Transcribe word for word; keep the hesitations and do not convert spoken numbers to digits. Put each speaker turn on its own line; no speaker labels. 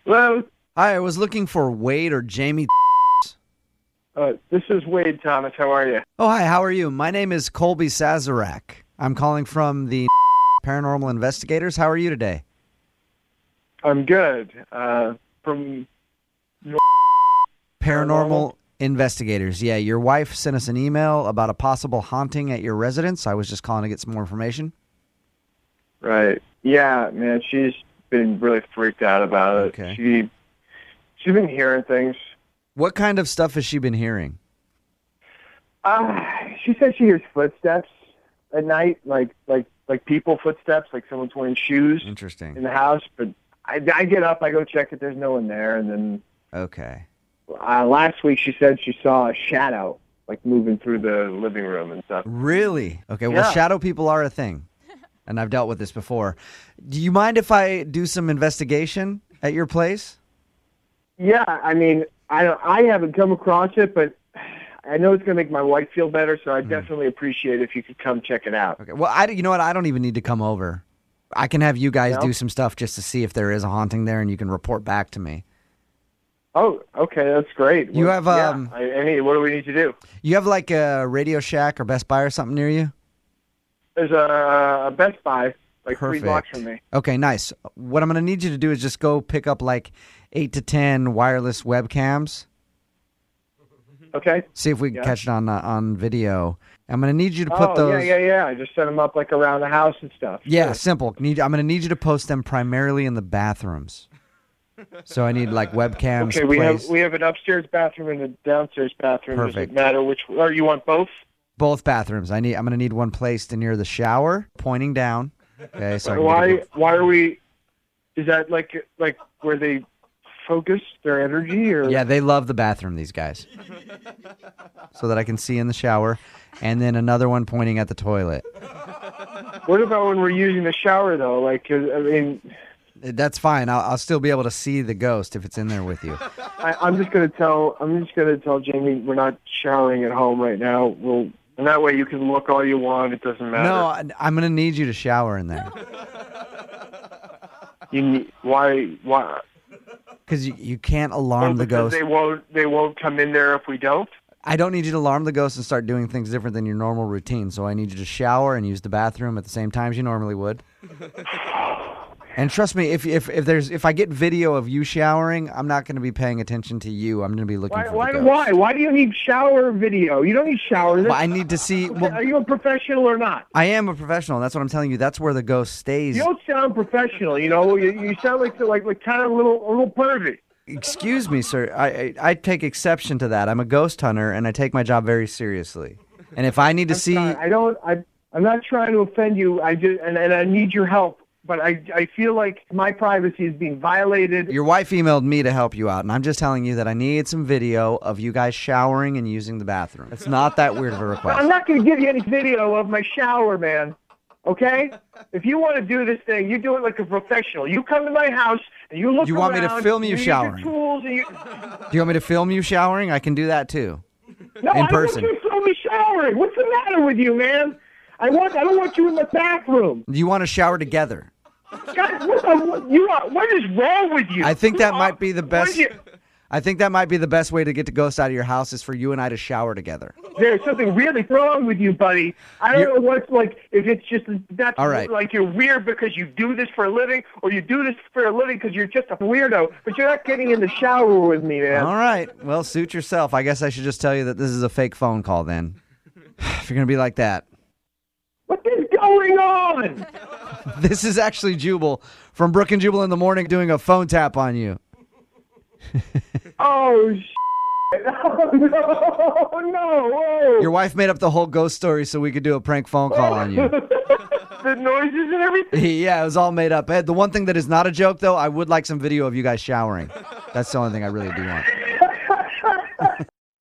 Hello.
Hi, I was looking for Wade or Jamie.
Uh, this is Wade Thomas. How are you?
Oh, hi, how are you? My name is Colby Sazerac. I'm calling from the Paranormal Investigators. How are you today?
I'm good. Uh, from
Paranormal,
Paranormal?
Investigators. Yeah, your wife sent us an email about a possible haunting at your residence. I was just calling to get some more information.
Right. Yeah, man. She's been really freaked out about it.
Okay.
She she's been hearing things.
What kind of stuff has she been hearing?
Uh, she says she hears footsteps at night, like like like people footsteps, like someone's wearing shoes
Interesting.
in the house. But I, I get up, I go check if there's no one there, and then
Okay.
uh, last week she said she saw a shadow like moving through the living room and stuff.
Really? Okay, well,
Yeah.
shadow people are a thing, and I've dealt with this before. Do you mind if I do some investigation at your place?
Yeah, I mean, I don't, I haven't come across it, but I know it's going to make my wife feel better, so I
Hmm.
definitely appreciate if you could come check it out.
Okay. Well, I, you know what? I don't even need to come over. I can have you guys
No?
do some stuff just to see if there is a haunting there, and you can report back to me.
Oh, okay, that's great.
You
Well,
have,
yeah,
um,
I, I mean, what do we need to do?
You have like a Radio Shack or Best Buy or something near you?
There's a, a Best Buy, like three
Perfect.
blocks from me.
Okay, nice. What I'm going to need you to do is just go pick up like eight to ten wireless webcams.
Okay.
See if we can
Yeah.
catch it on uh, on video. I'm going to need you to put
oh,
those.
yeah, yeah, yeah. I just set them up like around the house and stuff.
Yeah,
Sure.
simple. Need I'm going to need you to post them primarily in the bathrooms. So I need like webcams.
Okay, we have
placed-
we have an upstairs bathroom and a downstairs bathroom. Does
Perfect.
it matter which? Or you want both?
both bathrooms. I need. I'm going to need one placed near the shower, pointing down. Okay, so I can get a
Why?
good-
Why are we? Is that like like where they focus their energy, or
Yeah, they love the bathroom. These guys. So that I can see in the shower, and then another one pointing at the toilet.
What about when we're using the shower though? Like, 'cause, I mean,
That's fine. I'll, I'll still be able to see the ghost if it's in there with you.
I, I'm just gonna tell I'm just gonna tell Jamie we're not showering at home right now. We'll and that way you can look all you want. It doesn't matter.
No, I, I'm going to need you to shower in there
You need, why why?
because you, you can't alarm
Oh,
the
because
ghost.
They won't they won't come in there if we don't.
I don't need you to alarm the ghost and start doing things different than your normal routine. So I need you to shower and use the bathroom at the same time as you normally would. And trust me, if if if there's if I get video of you showering, I'm not going to be paying attention to you. I'm going to be looking
Why
for
why
the ghost.
why why do you need shower video? You don't need shower.
Well, I need to see. Well,
Are you a professional or not?
I am a professional. That's what I'm telling you. That's where the ghost stays.
You don't sound professional. You know, you, you sound like like like kind of a little a little pervy.
Excuse me, sir. I, I I take exception to that. I'm a ghost hunter, and I take my job very seriously. And if I need to see,
Sorry, I don't. I I'm not trying to offend you. I just and, and I need your help. But I I feel like my privacy is being violated.
your wife emailed me to help you out, and I'm just telling you that I need some video of you guys showering and using the bathroom. It's not that weird of a
I'm
request.
not going to give you any video of my shower, man. Okay? If you want to do this thing, you do it like a professional. You come to my house and you look
You want me to
around,
film you
use your
showering?
tools and you...
Do you want me to film you showering? I can do that too.
No,
In
I
person.
don't want you to film me showering. What's the matter with you, man? I want. I don't want you in the bathroom.
Do you want to shower together?
God, what, the, what, you are, what is wrong with you?
I think
Who
that
are-
might be the
what
best.
is you-
I think that might be the best way to get the ghost out of your house is for you and I to shower together.
There's something really wrong with you, buddy. I don't
You're-
know what's like. If it's just that's
All right.
like you're weird because you do this for a living, or you do this for a living because you're just a weirdo. But you're not getting in the shower with me, man.
All right. Well, suit yourself. I guess I should just tell you that this is a fake phone call then. If you're going to be like that.
What is going on?
This is actually Jubal from Brook and Jubal in the Morning doing a phone tap on you.
Oh, shit. Oh, no, no. Oh.
Your wife made up the whole ghost story so we could do a prank phone call on you.
The noises and everything.
Yeah, it was all made up. Ed, the one thing that is not a joke, though, I would like some video of you guys showering. That's the only thing I really do want.